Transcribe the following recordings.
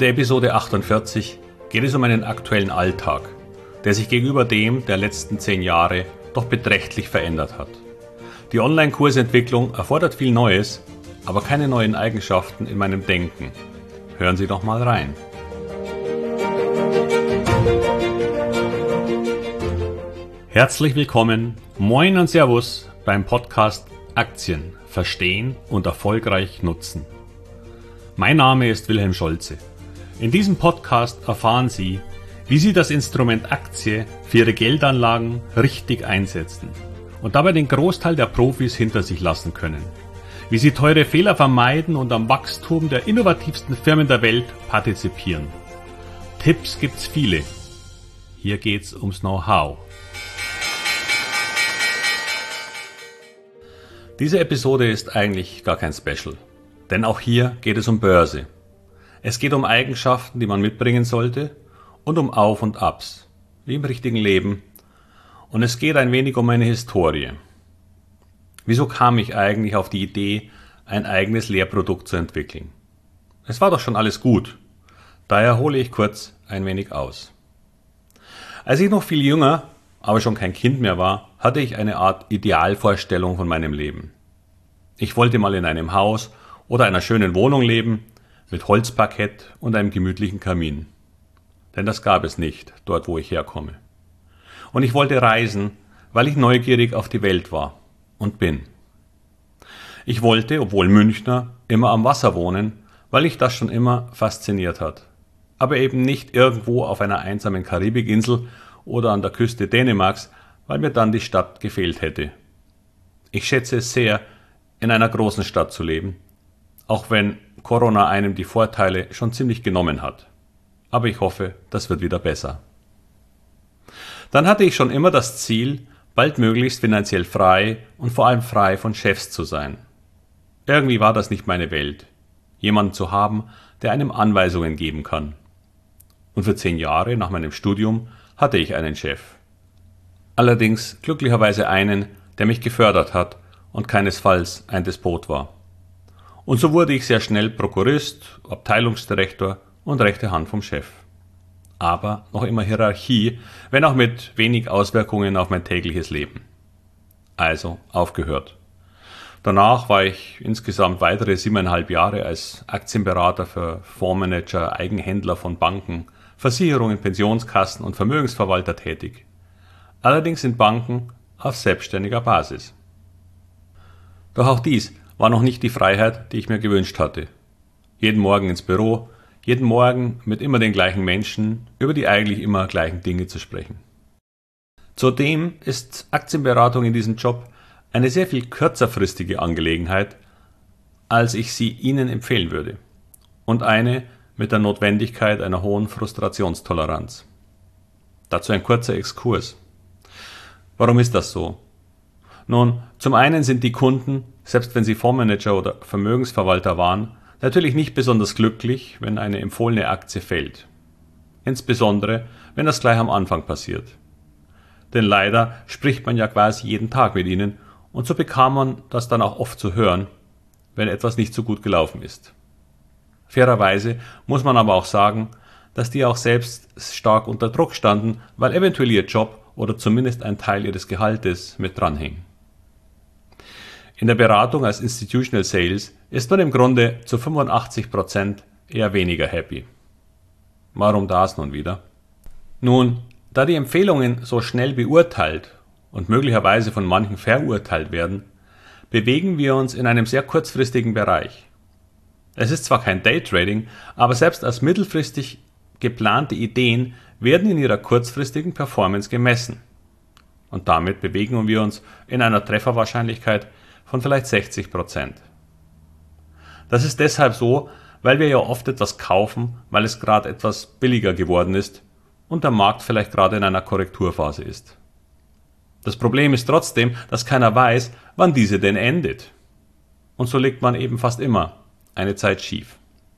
der Episode 48 geht es um einen aktuellen Alltag, der sich gegenüber dem der letzten 10 Jahre doch beträchtlich verändert hat. Die Online-Kursentwicklung erfordert viel Neues, aber keine neuen Eigenschaften in meinem Denken. Hören Sie doch mal rein. Herzlich willkommen, moin und Servus beim Podcast Aktien verstehen und erfolgreich nutzen. Mein Name ist Wilhelm Scholze. In diesem Podcast erfahren Sie, wie Sie das Instrument Aktie für Ihre Geldanlagen richtig einsetzen und dabei den Großteil der Profis hinter sich lassen können. Wie Sie teure Fehler vermeiden und am Wachstum der innovativsten Firmen der Welt partizipieren. Tipps gibt's viele. Hier geht's ums Know-how. Diese Episode ist eigentlich gar kein Special, denn auch hier geht es um Börse. Es geht um Eigenschaften, die man mitbringen sollte und um Auf und Abs, wie im richtigen Leben. Und es geht ein wenig um meine Historie. Wieso kam ich eigentlich auf die Idee, ein eigenes Lehrprodukt zu entwickeln? Es war doch schon alles gut. Daher hole ich kurz ein wenig aus. Als ich noch viel jünger, aber schon kein Kind mehr war, hatte ich eine Art Idealvorstellung von meinem Leben. Ich wollte mal in einem Haus oder einer schönen Wohnung leben, mit Holzparkett und einem gemütlichen Kamin. Denn das gab es nicht, dort wo ich herkomme. Und ich wollte reisen, weil ich neugierig auf die Welt war und bin. Ich wollte, obwohl Münchner, immer am Wasser wohnen, weil mich das schon immer fasziniert hat. Aber eben nicht irgendwo auf einer einsamen Karibikinsel oder an der Küste Dänemarks, weil mir dann die Stadt gefehlt hätte. Ich schätze es sehr, in einer großen Stadt zu leben, auch wenn Corona einem die Vorteile schon ziemlich genommen hat. Aber ich hoffe, das wird wieder besser. Dann hatte ich schon immer das Ziel, baldmöglichst finanziell frei und vor allem frei von Chefs zu sein. Irgendwie war das nicht meine Welt, jemanden zu haben, der einem Anweisungen geben kann. Und für 10 Jahre nach meinem Studium hatte ich einen Chef. Allerdings glücklicherweise einen, der mich gefördert hat und keinesfalls ein Despot war. Und so wurde ich sehr schnell Prokurist, Abteilungsdirektor und rechte Hand vom Chef. Aber noch immer Hierarchie, wenn auch mit wenig Auswirkungen auf mein tägliches Leben. Also aufgehört. Danach war ich insgesamt weitere 7,5 Jahre als Aktienberater für Fondsmanager, Eigenhändler von Banken, Versicherungen, Pensionskassen und Vermögensverwalter tätig. Allerdings in Banken auf selbstständiger Basis. Doch auch dies war noch nicht die Freiheit, die ich mir gewünscht hatte. Jeden Morgen ins Büro, jeden Morgen mit immer den gleichen Menschen über die eigentlich immer gleichen Dinge zu sprechen. Zudem ist Aktienberatung in diesem Job eine sehr viel kürzerfristige Angelegenheit, als ich sie Ihnen empfehlen würde. Und eine mit der Notwendigkeit einer hohen Frustrationstoleranz. Dazu ein kurzer Exkurs. Warum ist das so? Nun, zum einen sind die Kunden, selbst wenn sie Fondsmanager oder Vermögensverwalter waren, natürlich nicht besonders glücklich, wenn eine empfohlene Aktie fällt. Insbesondere, wenn das gleich am Anfang passiert. Denn leider spricht man ja quasi jeden Tag mit ihnen und so bekam man das dann auch oft zu hören, wenn etwas nicht so gut gelaufen ist. Fairerweise muss man aber auch sagen, dass die auch selbst stark unter Druck standen, weil eventuell ihr Job oder zumindest ein Teil ihres Gehaltes mit dranhing. In der Beratung als Institutional Sales ist man im Grunde zu 85% eher weniger happy. Warum das nun wieder? Nun, da die Empfehlungen so schnell beurteilt und möglicherweise von manchen verurteilt werden, bewegen wir uns in einem sehr kurzfristigen Bereich. Es ist zwar kein Daytrading, aber selbst als mittelfristig geplante Ideen werden in ihrer kurzfristigen Performance gemessen. Und damit bewegen wir uns in einer Trefferwahrscheinlichkeit von vielleicht 60%. Das ist deshalb so, weil wir ja oft etwas kaufen, weil es gerade etwas billiger geworden ist und der Markt vielleicht gerade in einer Korrekturphase ist. Das Problem ist trotzdem, dass keiner weiß, wann diese denn endet. Und so liegt man eben fast immer eine Zeit schief.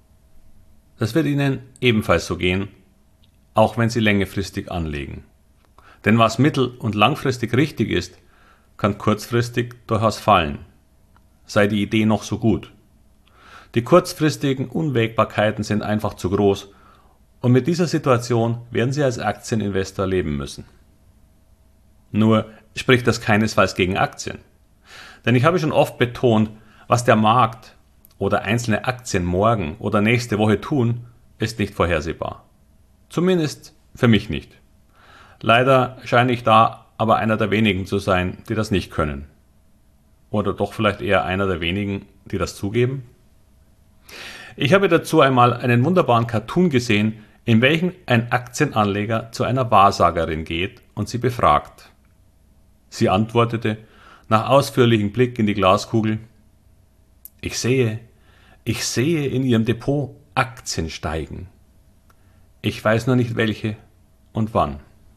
Das wird Ihnen ebenfalls so gehen, auch wenn Sie längerfristig anlegen. Denn was mittel- und langfristig richtig ist, kann kurzfristig durchaus fallen, sei die Idee noch so gut. Die kurzfristigen Unwägbarkeiten sind einfach zu groß und mit dieser Situation werden Sie als Aktieninvestor leben müssen. Nur spricht das keinesfalls gegen Aktien. Denn ich habe schon oft betont, was der Markt oder einzelne Aktien morgen oder nächste Woche tun, ist nicht vorhersehbar. Zumindest für mich nicht. Leider scheine ich da aber einer der wenigen zu sein, die das nicht können. Oder doch vielleicht eher einer der wenigen, die das zugeben? Ich habe dazu einmal einen wunderbaren Cartoon gesehen, in welchem ein Aktienanleger zu einer Wahrsagerin geht und sie befragt. Sie antwortete nach ausführlichem Blick in die Glaskugel: Ich sehe in Ihrem Depot Aktien steigen. Ich weiß nur nicht welche und wann.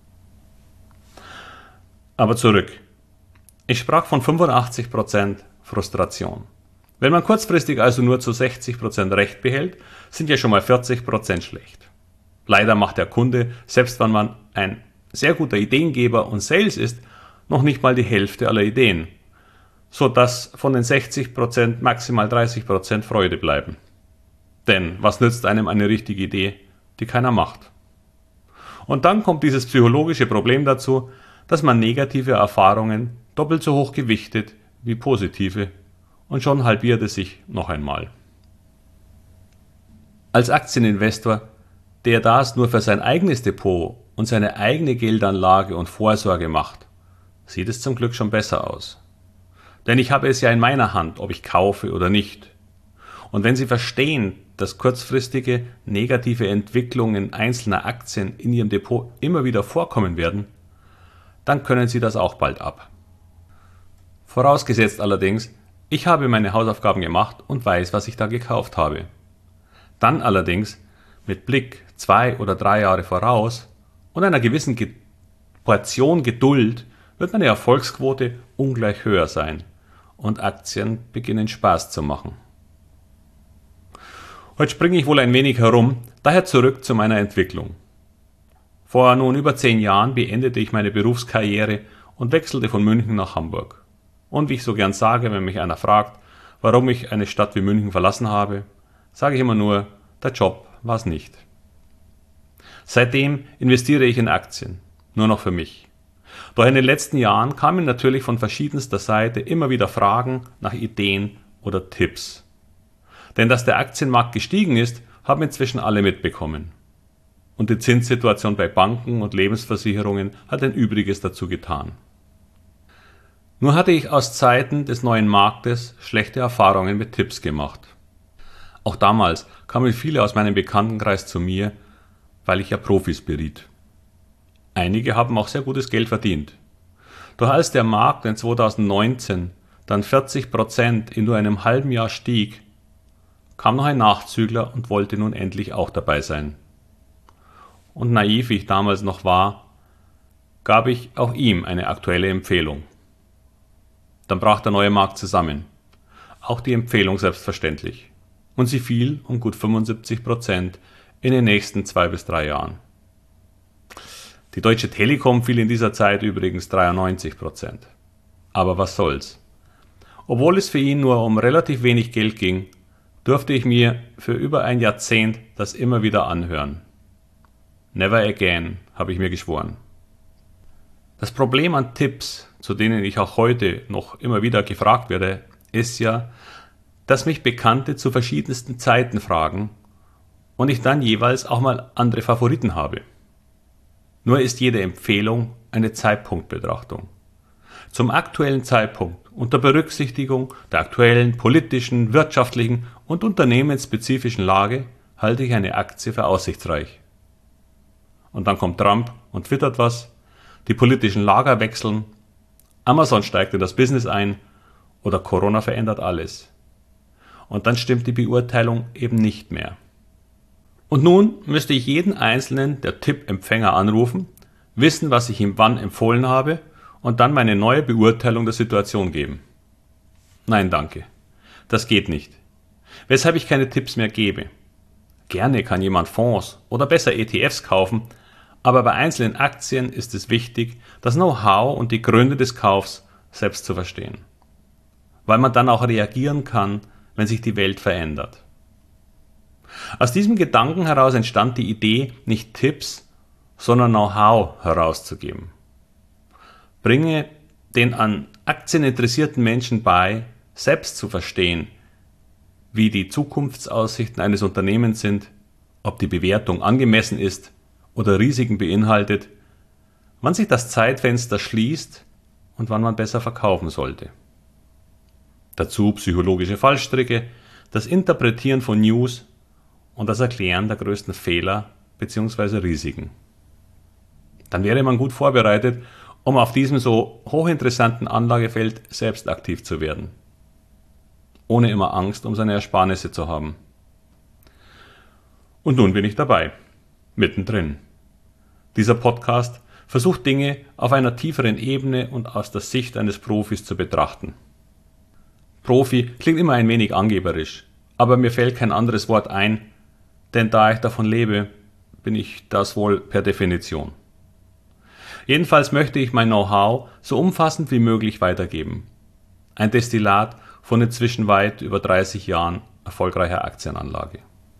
Aber zurück. Ich sprach von 85% Frustration. Wenn man kurzfristig also nur zu 60% Recht behält, sind ja schon mal 40% schlecht. Leider macht der Kunde, selbst wenn man ein sehr guter Ideengeber und Sales ist, noch nicht mal die Hälfte aller Ideen, sodass von den 60% maximal 30% Freude bleiben. Denn was nützt einem eine richtige Idee, die keiner macht? Und dann kommt dieses psychologische Problem dazu, dass man negative Erfahrungen doppelt so hoch gewichtet wie positive und schon halbiert es sich noch einmal. Als Aktieninvestor, der das nur für sein eigenes Depot und seine eigene Geldanlage und Vorsorge macht, sieht es zum Glück schon besser aus. Denn ich habe es ja in meiner Hand, ob ich kaufe oder nicht. Und wenn Sie verstehen, dass kurzfristige negative Entwicklungen einzelner Aktien in Ihrem Depot immer wieder vorkommen werden, dann können Sie das auch bald ab. Vorausgesetzt allerdings, ich habe meine Hausaufgaben gemacht und weiß, was ich da gekauft habe. Dann allerdings mit Blick 2 oder 3 Jahre voraus und einer gewissen Portion Geduld wird meine Erfolgsquote ungleich höher sein und Aktien beginnen Spaß zu machen. Heute springe ich wohl ein wenig herum, daher zurück zu meiner Entwicklung. Vor nun über 10 Jahren beendete ich meine Berufskarriere und wechselte von München nach Hamburg. Und wie ich so gern sage, wenn mich einer fragt, warum ich eine Stadt wie München verlassen habe, sage ich immer nur, der Job war es nicht. Seitdem investiere ich in Aktien, nur noch für mich. Doch in den letzten Jahren kamen natürlich von verschiedenster Seite immer wieder Fragen nach Ideen oder Tipps. Denn dass der Aktienmarkt gestiegen ist, haben inzwischen alle mitbekommen. Und die Zinssituation bei Banken und Lebensversicherungen hat ein Übriges dazu getan. Nur hatte ich aus Zeiten des neuen Marktes schlechte Erfahrungen mit Tipps gemacht. Auch damals kamen viele aus meinem Bekanntenkreis zu mir, weil ich ja Profis beriet. Einige haben auch sehr gutes Geld verdient. Doch als der Markt in 2019 dann 40% in nur einem halben Jahr stieg, kam noch ein Nachzügler und wollte nun endlich auch dabei sein. Und naiv wie ich damals noch war, gab ich auch ihm eine aktuelle Empfehlung. Dann brach der neue Markt zusammen. Auch die Empfehlung selbstverständlich. Und sie fiel um gut 75% in den nächsten 2 bis 3 Jahren. Die Deutsche Telekom fiel in dieser Zeit übrigens 93%. Aber was soll's? Obwohl es für ihn nur um relativ wenig Geld ging, durfte ich mir für über ein Jahrzehnt das immer wieder anhören. Never again, habe ich mir geschworen. Das Problem an Tipps, zu denen ich auch heute noch immer wieder gefragt werde, ist ja, dass mich Bekannte zu verschiedensten Zeiten fragen und ich dann jeweils auch mal andere Favoriten habe. Nur ist jede Empfehlung eine Zeitpunktbetrachtung. Zum aktuellen Zeitpunkt, unter Berücksichtigung der aktuellen politischen, wirtschaftlichen und unternehmensspezifischen Lage, halte ich eine Aktie für aussichtsreich. Und dann kommt Trump und twittert was, die politischen Lager wechseln, Amazon steigt in das Business ein oder Corona verändert alles. Und dann stimmt die Beurteilung eben nicht mehr. Und nun müsste ich jeden einzelnen der Tippempfänger anrufen, wissen, was ich ihm wann empfohlen habe und dann meine neue Beurteilung der Situation geben. Nein, danke. Das geht nicht. Weshalb ich keine Tipps mehr gebe. Gerne kann jemand Fonds oder besser ETFs kaufen, aber bei einzelnen Aktien ist es wichtig, das Know-how und die Gründe des Kaufs selbst zu verstehen. Weil man dann auch reagieren kann, wenn sich die Welt verändert. Aus diesem Gedanken heraus entstand die Idee, nicht Tipps, sondern Know-how herauszugeben. Bringe den an Aktien interessierten Menschen bei, selbst zu verstehen, wie die Zukunftsaussichten eines Unternehmens sind, ob die Bewertung angemessen ist oder Risiken beinhaltet, wann sich das Zeitfenster schließt und wann man besser verkaufen sollte. Dazu psychologische Fallstricke, das Interpretieren von News und das Erklären der größten Fehler bzw. Risiken. Dann wäre man gut vorbereitet, um auf diesem so hochinteressanten Anlagefeld selbst aktiv zu werden, ohne immer Angst um seine Ersparnisse zu haben. Und nun bin ich dabei, mittendrin. Dieser Podcast versucht Dinge auf einer tieferen Ebene und aus der Sicht eines Profis zu betrachten. Profi klingt immer ein wenig angeberisch, aber mir fällt kein anderes Wort ein, denn da ich davon lebe, bin ich das wohl per Definition. Jedenfalls möchte ich mein Know-how so umfassend wie möglich weitergeben. Ein Destillat von inzwischen weit über 30 Jahren erfolgreicher Aktienanlage.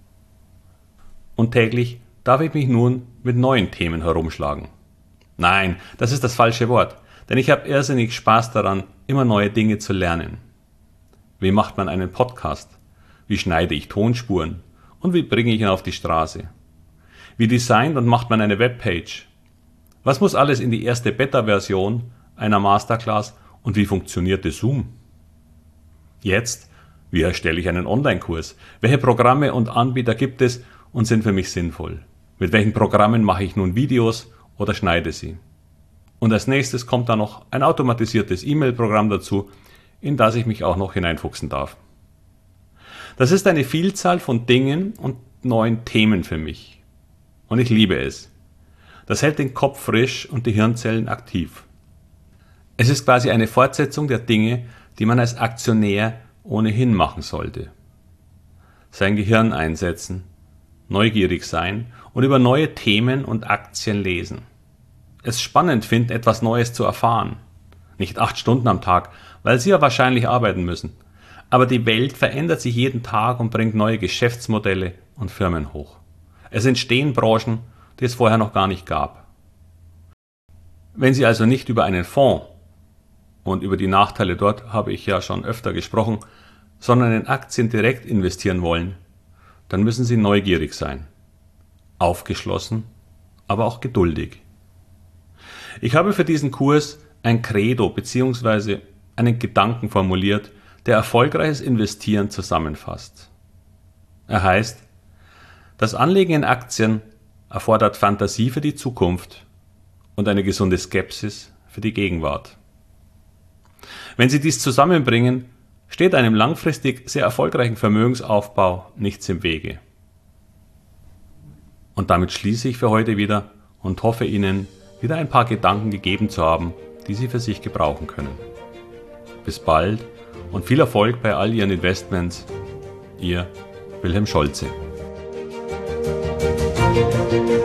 Und täglich darf ich mich nun mit neuen Themen herumschlagen. Nein, das ist das falsche Wort, denn ich habe irrsinnig Spaß daran, immer neue Dinge zu lernen. Wie macht man einen Podcast? Wie schneide ich Tonspuren? Und wie bringe ich ihn auf die Straße? Wie designt und macht man eine Webpage? Was muss alles in die erste Beta-Version einer Masterclass und wie funktioniert Zoom? Jetzt, wie erstelle ich einen Online-Kurs? Welche Programme und Anbieter gibt es und sind für mich sinnvoll? Mit welchen Programmen mache ich nun Videos oder schneide sie? Und als nächstes kommt dann noch ein automatisiertes E-Mail-Programm dazu, in das ich mich auch noch hineinfuchsen darf. Das ist eine Vielzahl von Dingen und neuen Themen für mich. Und ich liebe es. Das hält den Kopf frisch und die Hirnzellen aktiv. Es ist quasi eine Fortsetzung der Dinge, die man als Aktionär ohnehin machen sollte. Sein Gehirn einsetzen, neugierig sein und über neue Themen und Aktien lesen. Es spannend finden, etwas Neues zu erfahren. Nicht 8 Stunden am Tag, weil Sie ja wahrscheinlich arbeiten müssen. Aber die Welt verändert sich jeden Tag und bringt neue Geschäftsmodelle und Firmen hoch. Es entstehen Branchen, die es vorher noch gar nicht gab. Wenn Sie also nicht über einen Fonds, und über die Nachteile dort habe ich ja schon öfter gesprochen, sondern in Aktien direkt investieren wollen, dann müssen Sie neugierig sein, aufgeschlossen, aber auch geduldig. Ich habe für diesen Kurs ein Credo bzw. einen Gedanken formuliert, der erfolgreiches Investieren zusammenfasst. Er heißt, das Anlegen in Aktien erfordert Fantasie für die Zukunft und eine gesunde Skepsis für die Gegenwart. Wenn Sie dies zusammenbringen, steht einem langfristig sehr erfolgreichen Vermögensaufbau nichts im Wege. Und damit schließe ich für heute wieder und hoffe Ihnen, wieder ein paar Gedanken gegeben zu haben, die Sie für sich gebrauchen können. Bis bald und viel Erfolg bei all Ihren Investments. Ihr Wilhelm Scholze.